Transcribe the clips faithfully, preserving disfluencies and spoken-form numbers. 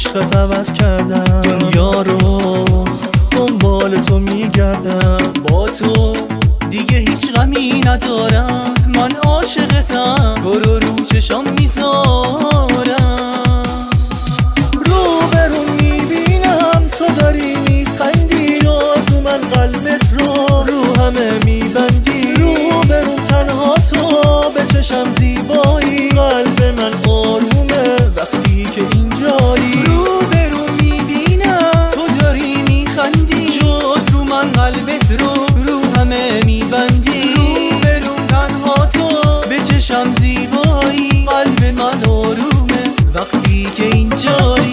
عشقت عوض کردم، دنیا رو دنبال تو میگردم، با تو دیگه هیچ غمی ندارم، من عاشقتم تو رو رو چشام میذارم. رو به رو میبینم تو داری میخندی، جازو من قلبت رو رو همه میبندی، رو به رو تنها تو به چشم زیبایی، قلب من آرومه وقتی که اینجایی. رو به رو میبینم تو داری میخندی، جاز رو من قلبت رو رو همه میبندی، رو به رو تنها تو به چشم زیبایی، قلب من آرومه وقتی که اینجایی.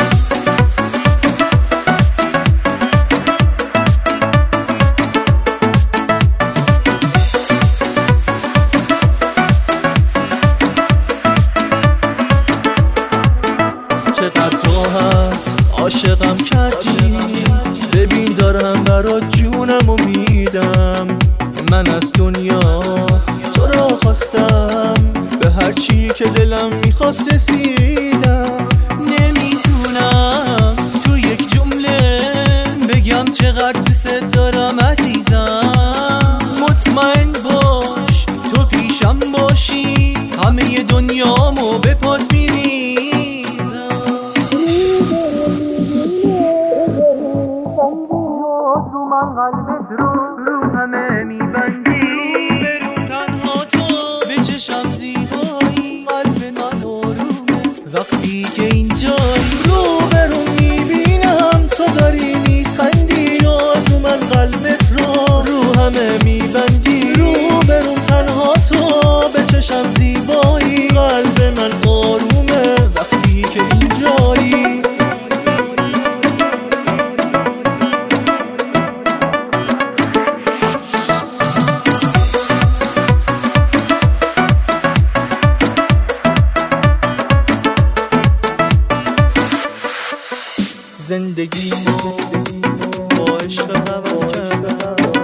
چقدر راحت عاشقم کردی، ببین دارم برات جونم و میدم، من از دنیا تو را خواستم، به هر چی که دلم میخواست رسیدم. نمیتونم تو یک جمله بگم چقدر دوست دارم عزیزم، مطمئن باش تو پیشم باشی همه دنیامو به پات میریزم. رو من قلبت رو رو همه میبندی، برو تنها تو به چشم زیبایی، قلب من آرومه وقتی که اینجایی. رو به رو میبینم تو داری میخندی، جازو من قلبت رو رو همه میبندی، رو به رو تنها تو به چشم زیبایی، قلب من آرومه وقتی که اینجایی. زندگی با عشقت عوض کردم.